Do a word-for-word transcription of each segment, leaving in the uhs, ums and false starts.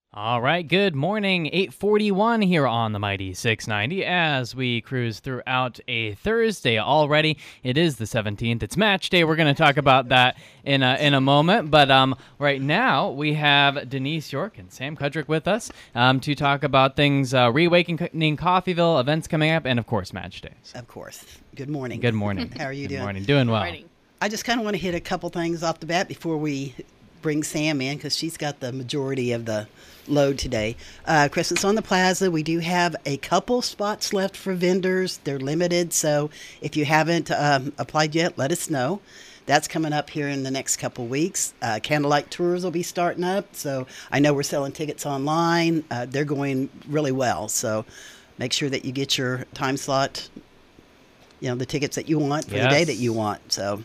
All right, good morning. eight forty-one here on the Mighty six ninety as we cruise throughout a Thursday already. It is the seventeenth. It's match day. We're going to talk about that in a, in a moment. But um, right now we have Denise York and Sam Kudrick with us um, to talk about things uh, Reawakening Coffeyville, events coming up, and, of course, match days. Of course. Good morning. Good morning. How are you good doing? Good morning. Doing well. Morning. I just kind of want to hit a couple things off the bat before we bring Sam in because she's got the majority of the load today. Uh, Christmas on the Plaza, we do have a couple spots left for vendors. They're limited, so if you haven't um, applied yet, let us know. That's coming up here in the next couple weeks. Uh, Candlelight tours will be starting up, so I know we're selling tickets online. Uh, they're going really well, so make sure that you get your time slot, you know, the tickets that you want for Yes. the day that you want. So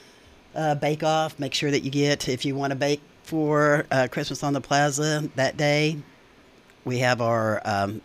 uh, bake off, make sure that you get, if you want to bake for uh, Christmas on the Plaza that day, we have our, um,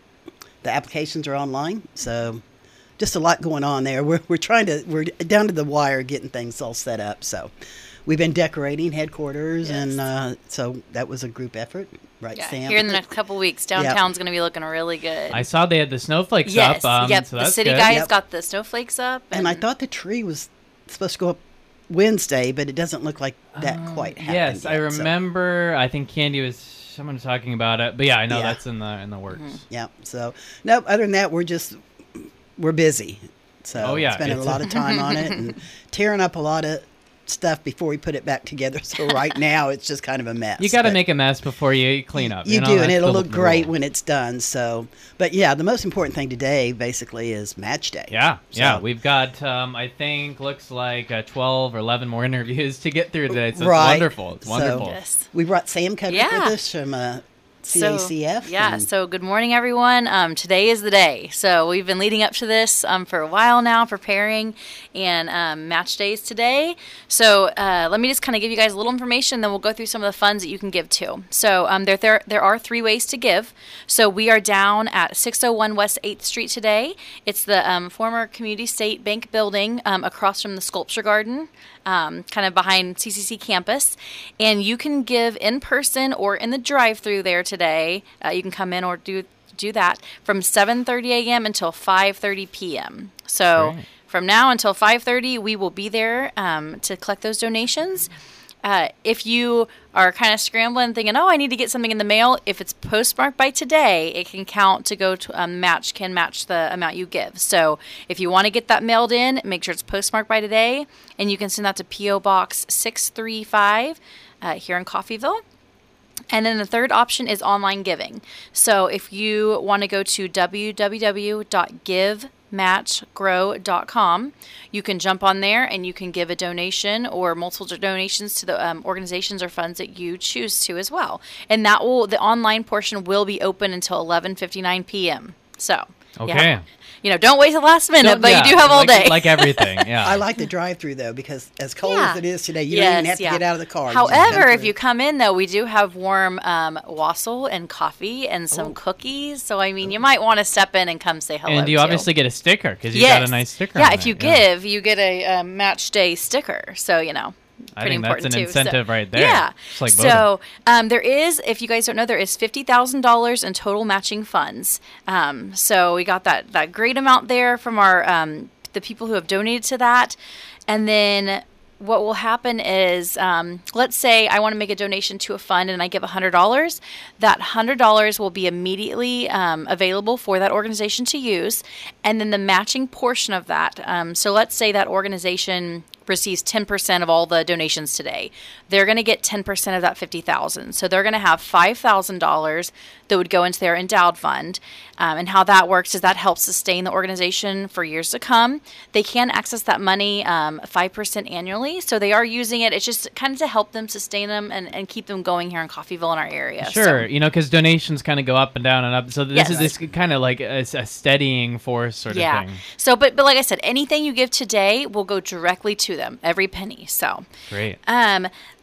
the applications are online. So just a lot going on there. We're, we're trying to, we're down to the wire getting things all set up. So we've been decorating headquarters Yes. and uh, so that was a group effort, right, Yeah, Sam? here in the next couple weeks, downtown's going to be looking really good. I saw they had the snowflakes yes, up. Um, yep. so the that's city good. guy Yep. has got the snowflakes up. And I thought the tree was supposed to go up Wednesday, but it doesn't look like that Um, quite happened Yes, I yet, so- remember. I think Candy was someone was talking about it, but yeah, I know Yeah. that's in the in the works. Yeah. So, nope. Other than that, we're just we're busy. So, Oh, yeah, spending a it's- lot of time on it and tearing up a lot of stuff before we put it back together. So right now, it's just kind of a mess. You got to but make a mess before you clean up. You, You, know, do, and that's it'll the- look the great rule. when it's done. So, but yeah, the most important thing today basically is match day. Yeah, yeah. So- We've got, um, I think, looks like uh, twelve or eleven more interviews to get through today. So Right. it's wonderful. It's So- wonderful. Yes. We brought Sam Kudrick Yeah. with us from uh, C A C F. So, yeah, and- so good morning, everyone. Um, today is the day. So we've been leading up to this um, for a while now, preparing, and um, match days today. So uh, let me just kind of give you guys a little information, then we'll go through some of the funds that you can give to. So um, there, there, there are three ways to give. So we are down at six oh one West eighth Street today. It's the um, former Community State Bank building um, across from the Sculpture Garden. Um, kind of behind C C C campus, and you can give in person or in the drive-through there today. Uh, you can come in or do do that from seven thirty a.m. until five thirty p.m. So Great. from now until five thirty, we will be there um, to collect those donations. Uh, if you are kind of scrambling, thinking, "Oh, I need to get something in the mail," if it's postmarked by today, it can count to go to um, match can match the amount you give. So if you want to get that mailed in, make sure it's postmarked by today, and you can send that to P O Box six three five uh, here in Coffeyville. And then the third option is online giving. So if you want to go to w w w dot give match grow dot com, you can jump on there and you can give a donation or multiple donations to the um, organizations or funds that you choose to as well. And that will, the online portion will be open until eleven fifty-nine p.m. So, Okay. yeah, you know, don't wait till the last minute, Don't- but yeah, you do have all like, day. Like everything, yeah. I like the drive-through though because as cold Yeah. as it is today, you don't even Yes, have to yeah. get out of the car. You just However, come if through. you come in, though, we do have warm um, wassail and coffee and some Oh. cookies. So, I mean, you might want to step in and come say hello. and you too. obviously get a sticker because you yes. got a nice sticker. Yeah, on if it, you give, you get a, um match day sticker. So, you know. I Pretty think that's important an too. So- incentive right there. Yeah. It's like voting. so um, there is, if you guys don't know, there is fifty thousand dollars in total matching funds. Um, so we got that that great amount there from our um, the people who have donated to that, and then what will happen is, um, let's say I want to make a donation to a fund and I give one hundred dollars. That one hundred dollars will be immediately um, available for that organization to use. And then the matching portion of that, um, so let's say that organization receives ten percent of all the donations today. They're going to get ten percent of that fifty thousand dollars. So they're going to have five thousand dollars that would go into their endowed fund. Um, and how that works is that helps sustain the organization for years to come. They can access that money um, five percent annually. So they are using it. It's just kind of to help them sustain them and, and keep them going here in Coffeyville in our area. Sure, So, you know, because donations kind of go up and down and up. So this Yes. is this kind of like a, a steadying force sort yeah. of thing. So, but, but like I said, anything you give today will go directly to them, every penny. So, Great. Um,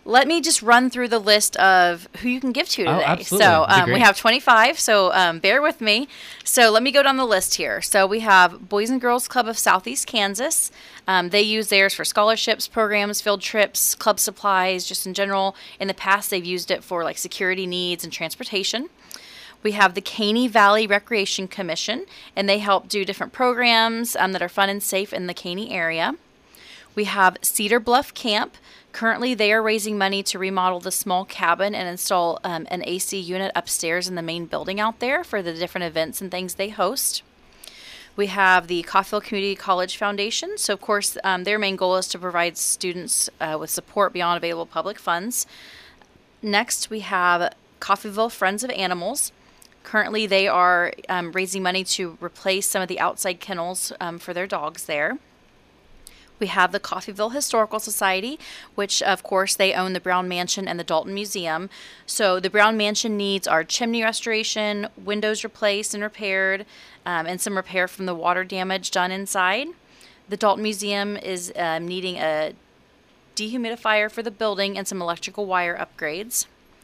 let me just run through the list of who you can give to today. Oh, absolutely. So That'd be um, we great. have twenty-five, so um, bear with me. So let me go down the list here. So we have Boys and Girls Club of Southeast Kansas. Um, they use theirs for scholarships, programs, field trips, club supplies, just in general. In the past, they've used it for like security needs and transportation. We have the Caney Valley Recreation Commission, and they help do different programs um, that are fun and safe in the Caney area. We have Cedar Bluff Camp. Currently, they are raising money to remodel the small cabin and install um, an A C unit upstairs in the main building out there for the different events and things they host. We have the Coffeyville Community College Foundation. So, of course, um, their main goal is to provide students uh, with support beyond available public funds. Next, we have Coffeyville Friends of Animals. Currently, they are um, raising money to replace some of the outside kennels um, for their dogs there. We have the Coffeyville Historical Society, which, of course, they own the Brown Mansion and the Dalton Museum. So the Brown Mansion needs our chimney restoration, windows replaced and repaired, um, and some repair from the water damage done inside. The Dalton Museum is um, needing a dehumidifier for the building and some electrical wire upgrades.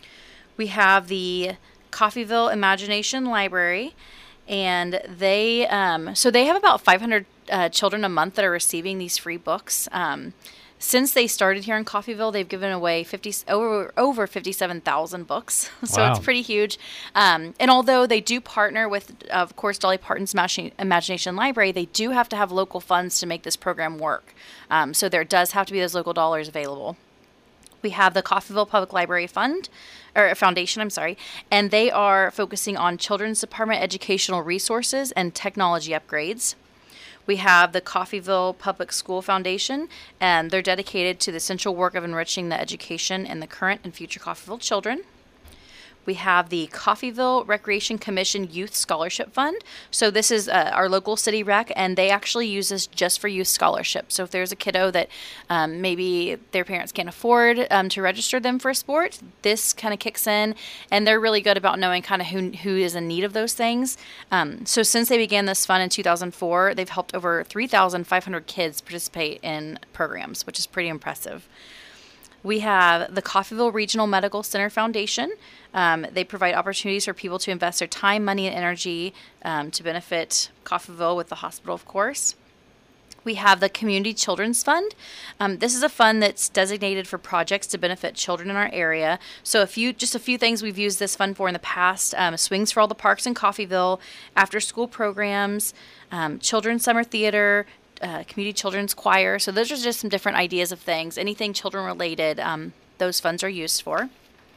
We have the Coffeyville Imagination Library, and they um, so they have about five hundred uh, children a month that are receiving these free books. Um, since they started here in Coffeyville, they've given away fifty over over fifty-seven thousand books, so Wow. it's pretty huge. Um, and although they do partner with, of course, Dolly Parton's Imagina- Imagination Library, they do have to have local funds to make this program work. Um, so there does have to be those local dollars available. We have the Coffeyville Public Library Fund, or Foundation, I'm sorry, and they are focusing on children's department educational resources and technology upgrades. We have the Coffeyville Public School Foundation, and they're dedicated to the essential work of enriching the education in the current and future Coffeyville children. We have the Coffeyville Recreation Commission Youth Scholarship Fund. So this is uh, our local city rec, and they actually use this just for youth scholarships. So if there's a kiddo that um, maybe their parents can't afford um, to register them for a sport, this kind of kicks in, and they're really good about knowing kind of who who is in need of those things. Um, so since they began this fund in two thousand four, they've helped over three thousand five hundred kids participate in programs, which is pretty impressive. We have the Coffeyville Regional Medical Center Foundation. Um, they provide opportunities for people to invest their time, money, and energy um, to benefit Coffeyville with the hospital, of course. We have the Community Children's Fund. Um, this is a fund that's designated for projects to benefit children in our area. So a few, just a few things we've used this fund for in the past. Um, swings for all the parks in Coffeyville, after-school programs, um, children's summer theater, Uh, community children's choir. So those are just some different ideas of things. Anything children related, um, those funds are used for.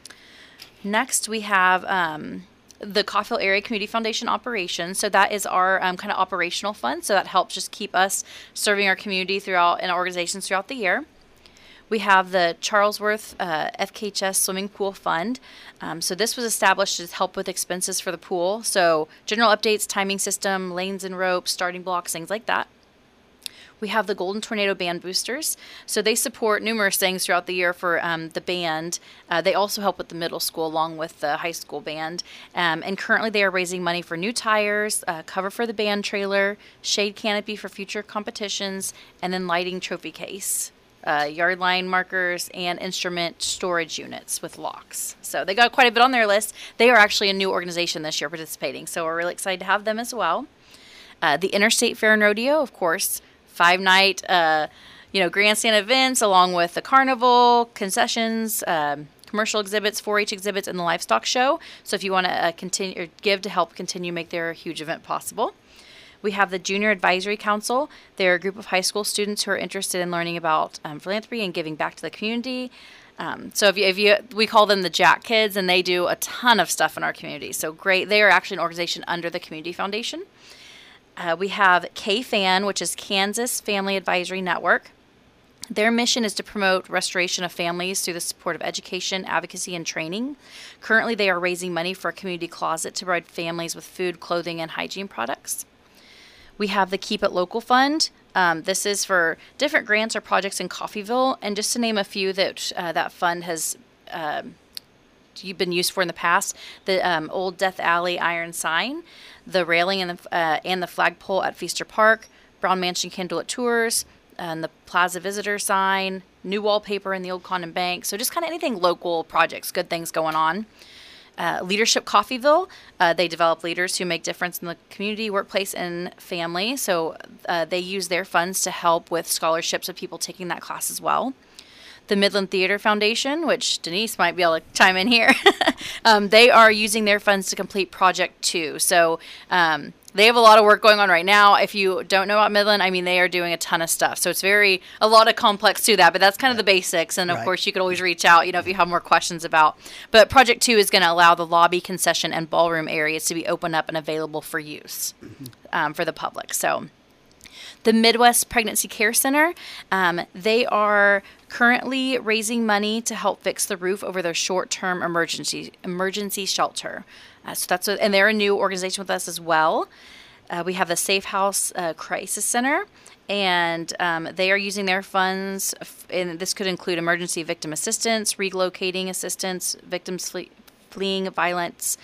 Next, we have um, the Coffeyville Area Community Foundation Operations. So that is our um, kind of operational fund. So that helps just keep us serving our community throughout and organizations throughout the year. We have the Charlesworth uh, F K H S Swimming Pool Fund. Um, so this was established to help with expenses for the pool. So general updates, timing system, lanes and ropes, starting blocks, things like that. We have the Golden Tornado Band Boosters. So they support numerous things throughout the year for um, the band. Uh, they also help with the middle school along with the high school band. Um, and currently they are raising money for new tires, uh, cover for the band trailer, shade canopy for future competitions, and then lighting trophy case, uh, yard line markers, and instrument storage units with locks. So they got quite a bit on their list. They are actually a new organization this year participating. So we're really excited to have them as well. Uh, the Interstate Fair and Rodeo, of course, five night, uh, you know, grandstand events along with the carnival, concessions, um, commercial exhibits, four H exhibits, and the livestock show. So if you want to uh, continue or give to help continue make their huge event possible. We have the Junior Advisory Council. They're a group of high school students who are interested in learning about um, philanthropy and giving back to the community. Um, so if you, if you, we call them the Jack Kids, and they do a ton of stuff in our community. So great. They are actually an organization under the Community Foundation. Uh, we have K F A N, which is Kansas Family Advisory Network. Their mission is to promote restoration of families through the support of education, advocacy, and training. Currently, they are raising money for a community closet to provide families with food, clothing, and hygiene products. We have the Keep It Local Fund. Um, this is for different grants or projects in Coffeyville, and just to name a few that uh, that fund has um, you've been used for in the past, the um, Old Death Alley Iron Sign, the railing and the, uh, and the flagpole at Feaster Park, Brown Mansion Candlelit Tours, and the Plaza Visitor sign, new wallpaper in the old Condon Bank. So just kind of anything local projects, good things going on. Uh, Leadership Coffeeville, uh, they develop leaders who make difference in the community, workplace, and family. So uh, they use their funds to help with scholarships of people taking that class as well. The Midland Theater Foundation, which Denise might be able to chime in here, um, they are using their funds to complete Project Two. So um, they have a lot of work going on right now. If you don't know about Midland, I mean, they are doing a ton of stuff. So it's very, a lot of complex to that, but that's kind of the basics. And of Right. course, you could always reach out, you know, if you have more questions about. But Project Two is going to allow the lobby, concession, and ballroom areas to be opened up and available for use um, for the public. So the Midwest Pregnancy Care Center, um, they are currently raising money to help fix the roof over their short-term emergency emergency shelter. Uh, so that's a, and they're a new organization with us as well. Uh, we have the Safe House uh, Crisis Center, and um, they are using their funds, f- and this could include emergency victim assistance, relocating assistance, victims fle- fleeing violence.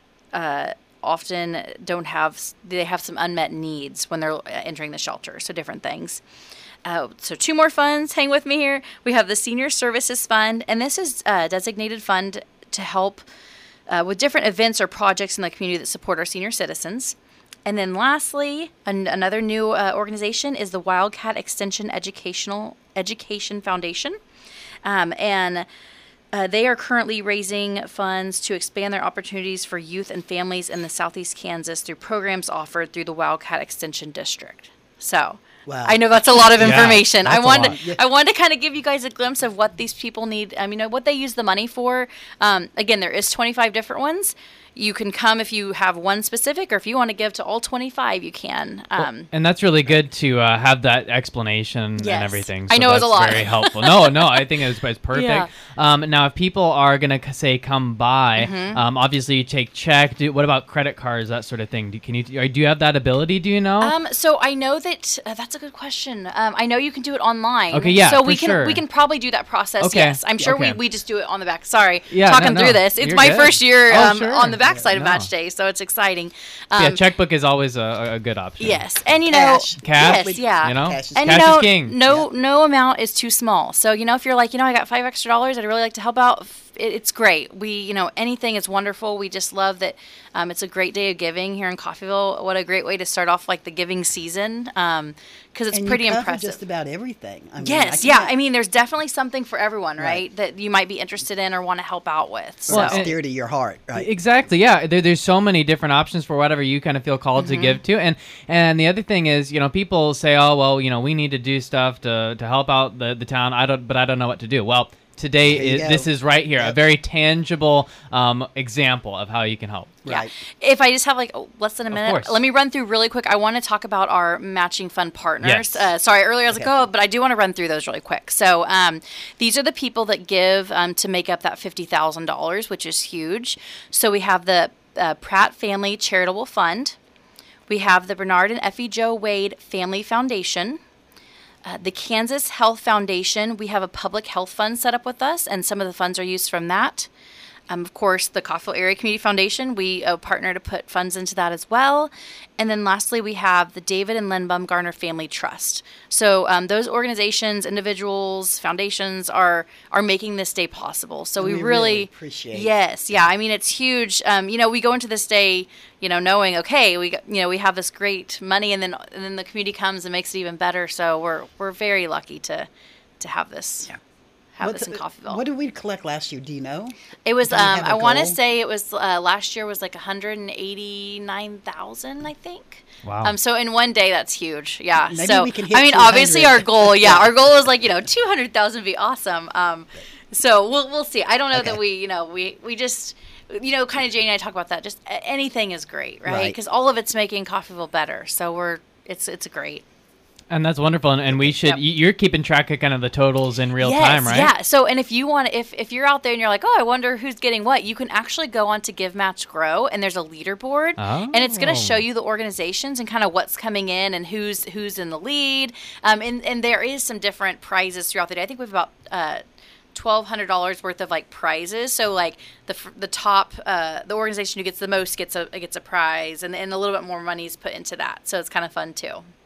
Uh, often don't have, they have some unmet needs when they're entering the shelter, so different things. Uh, so two more funds, hang with me here. We have the Senior Services Fund, and this is a designated fund to help uh, with different events or projects in the community that support our senior citizens. And then lastly, an- another new uh, organization is the Wildcat Extension Educational Education Foundation. Um, and Uh, they are currently raising funds to expand their opportunities for youth and families in the Southeast Kansas through programs offered through the Wildcat Extension District. So, Wow. I know that's a lot of Yeah, information. I that's a wanted lot. to, I wanted to kind of give you guys a glimpse of what these people need. I mean, what they use the money for. Um, again, there is twenty-five different ones. You can come if you have one specific, or if you want to give to all twenty-five, you can. Um, And that's really good to uh, have that explanation Yes. and everything. I know it was that's a lot. Very helpful. No, no, I think it's, it's perfect. Yeah. Um, now, if people are gonna c- say come by, Mm-hmm. um, obviously you take check. Do, what about credit cards, that sort of thing? Do, can you or do you have that ability? Do you know? Um, so I know that uh, that's a good question. Um, I know you can do it online. Okay, yeah, So we for can sure. we can probably do that process. Okay, Yes, I'm sure okay. we, we just do it on the back. Sorry, Yeah, talking no, through no. this. It's You're my good. first year Oh, um, sure. on the backside of No. match day, so it's exciting. Um, yeah, checkbook is always a, a good option. Yes, and you know, Cash. Cash. yes, yeah, You know, Cash is and cash you know, is king. no no amount is too small. So you know, if you're like, you know, I got five extra dollars, I'd really like to help out. f- It, it's great. We, you know, anything is wonderful. We just love that. Um, it's a great day of giving here in Coffeyville. What a great way to start off like the giving season, because it's and pretty you cover impressive. just about everything. I mean, Yes, I yeah. can't- I mean, there's definitely something for everyone, right? Right. That you might be interested in or want to help out with. So, Well, it's and- dear to your heart, right? Exactly. Yeah. There, there's so many different options for whatever you kind of feel called Mm-hmm. to give to, and and the other thing is, you know, people say, oh well, you know, we need to do stuff to to help out the the town. I don't, but I don't know what to do. Well, today There you is, go. this is right here, a Yep. very tangible um, example of how you can help. yeah. Right. If I just have like oh, less than a minute, course. let me run through really quick. I want to talk about our matching fund partners. Yes. Uh, sorry, earlier I was Okay. like, oh, but I do want to run through those really quick. So um, these are the people that give um, to make up that fifty thousand dollars, which is huge. So we have the uh, Pratt Family Charitable Fund. We have the Bernard and Effie Joe Wade Family Foundation. Uh, the Kansas Health Foundation, we have a public health fund set up with us, and some of the funds are used from that. Um, of course, the Coffeyville Area Community Foundation, we uh, partner to put funds into that as well. And then lastly, we have the David and Lynn Bumgarner Family Trust. So um, those organizations, individuals, foundations are are making this day possible. So And we, we really, really appreciate it. Yes, yeah. I mean, it's huge. Um, you know, we go into this day, you know, knowing okay, we got, you know we have this great money, and then and then the community comes and makes it even better. So we're we're very lucky to to have this. Yeah. Have What this in the- Coffeyville. What did we collect last year? Do you know? It was, Do you um, have a I want to goal? say it was, uh, last year was like one hundred eighty-nine thousand, I think. Wow. Um, so in one day, that's huge. Yeah. Maybe so, we can hit I mean, two hundred. obviously our goal, yeah, our goal is like, you know, two hundred thousand would be awesome. Um, so we'll, we'll see. I don't know Okay. that we, you know, we, we just, you know, kind of Jane and I talk about that. Just a- anything is great, right? Right. Because all of it's making Coffeyville better. So we're, it's, it's great. And that's wonderful. And, and we should, Yep. y you're keeping track of kind of the totals in real Yes, time, right? Yeah. So, and if you want, if if you're out there and you're like, oh, I wonder who's getting what, you can actually go on to Give Match Grow, and there's a leaderboard, and it's going to show Oh. you the organizations and kind of what's coming in and who's who's in the lead. Um, and and there is some different prizes throughout the day. I think we have about uh. twelve hundred dollars worth of like prizes. So like the f- the top uh, the organization who gets the most gets a gets a prize, and and a little bit more money is put into that. So it's kind of fun too.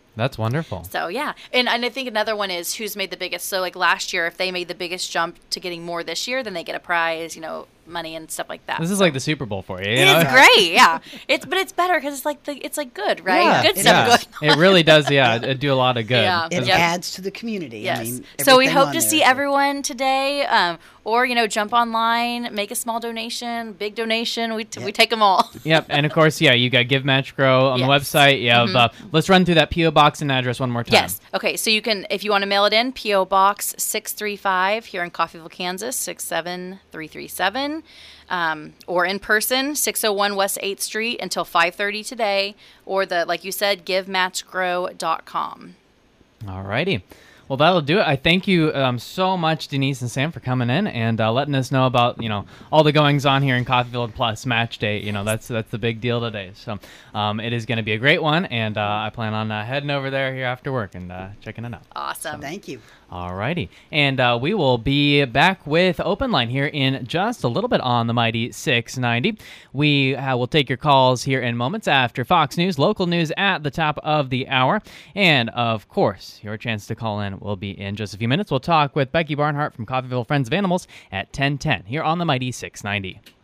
That's wonderful. So yeah, and, and I think another one is who's made the biggest. So like last year, if they made the biggest jump to getting more this year, then they get a prize, you know, money and stuff like that. This is so. like the Super Bowl for you. you It's know? great, yeah. It's but it's better because it's like the it's like good, right? Yeah, good it stuff, Yeah, good. it really does. Yeah, it do a lot of good. Yeah. It Yep. adds to the community. Yes. I mean, so we everything hope on to there, see so- everyone today, um, or you know, jump online, make a small donation, big donation. We t- we take them all. Yep, and of course, yeah, you got Give Match Grow on the Yes. website. You have, Mhm. uh, let's run through that P O box and address one more time. Yes. Okay. So you can, if you want to mail it in, P O Box six three five here in Coffeyville, Kansas, six seven three three seven, um, or in person, six oh one West eighth Street until five thirty today, or the, like you said, give match grow dot com. All righty. Well, that'll do it. I thank you um, so much, Denise and Sam, for coming in and uh, letting us know about, you know, all the goings on here in Coffeyville Plus Match Day. You know, that's that's the big deal today. So um, it is going to be a great one, and uh, I plan on uh, heading over there here after work and uh, checking it out. Awesome. Thank you. All righty. And uh, we will be back with Open Line here in just a little bit on the Mighty six ninety. We uh, will take your calls here in moments after Fox News, local news at the top of the hour. And, of course, your chance to call in will be in just a few minutes. We'll talk with Becky Barnhart from Coffeyville Friends of Animals at ten ten here on the Mighty six ninety.